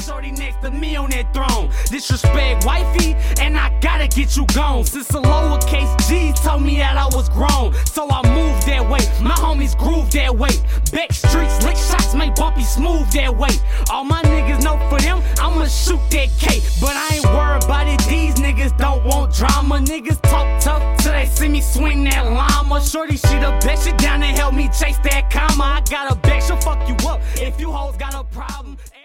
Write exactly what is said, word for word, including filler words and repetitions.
shorty next to me on that throne. Disrespect wifey, and I gotta get you gone. Since a lowercase G told me that I was grown, so I moved that way. My homies groove that way. Back streets, lick shots, make bumpy smooth that way. All my niggas know for them, I'ma shoot that K. But I ain't worried about it, these niggas don't want drama. Niggas talk tough till they see me swing that llama. Shorty, she the best, she down to help me chase that comma. I got a bag, she'll fuck you up if you hoes got a problem.